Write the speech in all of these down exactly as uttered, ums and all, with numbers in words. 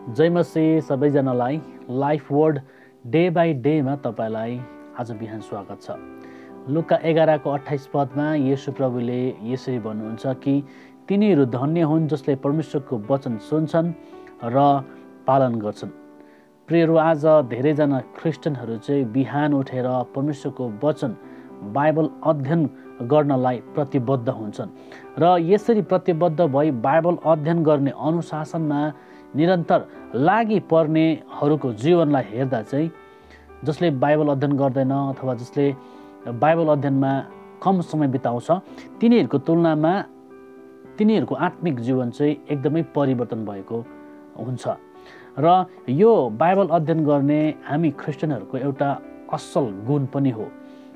जय मसीह सबैजनालाई life word day by डेमा तपाईँलाई आज बिहान स्वागत छ। लुका एघारको अट्ठाइस पदमा येशू प्रभुले यसरी भन्नुहुन्छ कि तिनीहरू धन्य हुन् जसले परमेश्वरको वचन सुन्छन् र पालन गर्छन्। प्रियहरू, आज धेरैजना क्रिस्चियनहरू चाहिँ बिहान उठेर परमेश्वरको वचन बाइबल अध्ययन गर्नलाई प्रतिबद्ध हुन्छन् र यसरी प्रतिबद्ध भई बाइबल अध्ययन गर्ने अनुशासनमा निरन्तर लागि पर्नेहरूको जीवनलाई हेर्दा चाहिँ जसले बाइबल अध्ययन गर्दैन अथवा जसले बाइबल अध्ययनमा कम समय बिताउँछ तिनीहरूको तुलनामा तिनीहरूको आत्मिक जीवन चाहिँ एकदमै परिवर्तन भएको हुन्छ र यो बाइबल अध्ययन गर्ने हामी क्रिस्चियनहरूको एउटा असल गुण पनि हो।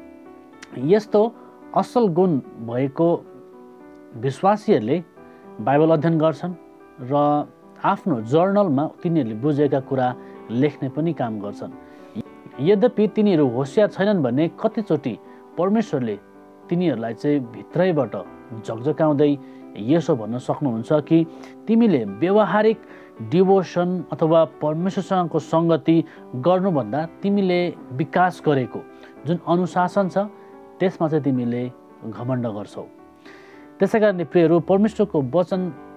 यस्तो असल गुण भएको विश्वासीहरूले बाइबल अध्ययन गर्छन् र आफ्नो जर्नलमा तिनीहरूले बुझेका कुरा लेख्ने पनि काम गर्छन्। यद्यपि तिनीहरू होसियार छैनन् भने कतिचोटि परमेश्वरले तिनीहरूलाई चाहिँ भित्रैबाट झकझकाउँदै यसो भन्न सक्नुहुन्छ कि तिमीले व्यवहारिक डिभोसन अथवा परमेश्वरसँगको सङ्गति गर्नुभन्दा तिमीले विकास गरेको जुन अनुशासन छ त्यसमा चाहिँ तिमीले घमण्ड गर्छौ। त्यसै कारणले प्रियहरू, परमेश्वरको वचन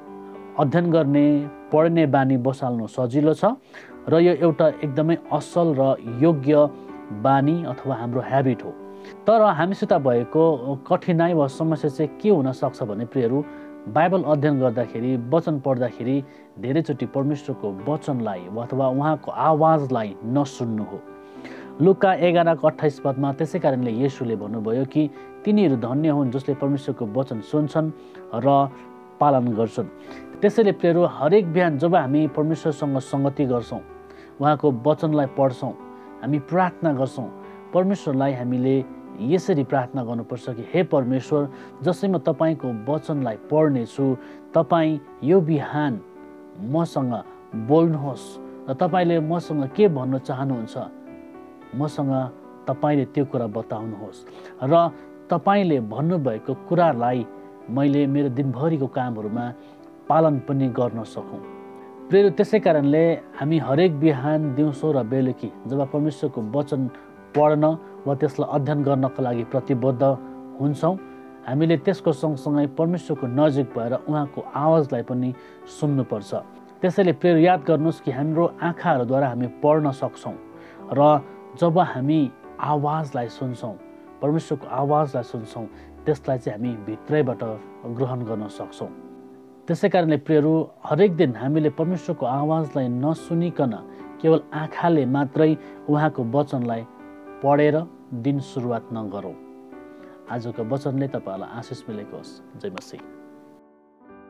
अध्ययन गर्ने पढ्ने बानी बसाल्नु सजिलो छ र यो एउटा एकदमै असल र योग्य बानी अथवा हाम्रो ह्याबिट हो। तर हामीसित भएको कठिनाइ वा समस्या चाहिँ के हुन सक्छ भने प्रियहरू, बाइबल अध्ययन गर्दाखेरि वचन पढ्दाखेरि धेरैचोटि परमेश्वरको वचनलाई अथवा उहाँको आवाजलाई नसुन्नु हो। लुका एघारको अट्ठाइस पदमा त्यसै कारणले येशूले भन्नुभयो कि तिनीहरू धन्य हुन् जसले परमेश्वरको वचन सुन्छन् र पालन गर्छन्। त्यसैले प्रियहरू, हरेक बिहान जब हामी परमेश्वरसँग सङ्गति गर्छौँ, उहाँको वचनलाई पढ्छौँ, हामी प्रार्थना गर्छौँ, परमेश्वरलाई हामीले यसरी प्रार्थना गर्नुपर्छ कि हे परमेश्वर, जसै म तपाईँको वचनलाई पढ्नेछु, तपाईँ यो बिहान मसँग बोल्नुहोस् र तपाईँले मसँग के भन्न चाहनुहुन्छ मसँग तपाईँले त्यो कुरा बताउनुहोस् र तपाईँले भन्नुभएको कुरालाई मैले मेरो दिनभरिको कामहरूमा पालन पनि गर्न सकौँ। प्रिय, त्यसै कारणले हामी हरेक बिहान दिउँसो र बेलुकी जब परमेश्वरको वचन पढ्न वा त्यसलाई अध्ययन गर्नको लागि प्रतिबद्ध हुन्छौँ, हामीले त्यसको सँगसँगै परमेश्वरको नजिक भएर उहाँको आवाजलाई पनि सुन्नुपर्छ। त्यसैले प्रिय, याद गर्नुहोस् कि हाम्रो आँखाहरूद्वारा हामी पढ्न सक्छौँ र जब हामी आवाजलाई सुन्छौँ, परमेश्वरको आवाजलाई सुन्छौँ, त्यसलाई चाहिँ हामी भित्रैबाट ग्रहण गर्न सक्छौँ। त्यसै कारणले प्रियहरू, हरेक दिन हामीले परमेश्वरको आवाजलाई नसुनिकन केवल आँखाले मात्रै उहाँको वचनलाई पढेर दिन सुरुवात नगरौँ। आजको वचनले तपाईँहरूलाई आशिष मिलेको होस्। जय मसीह।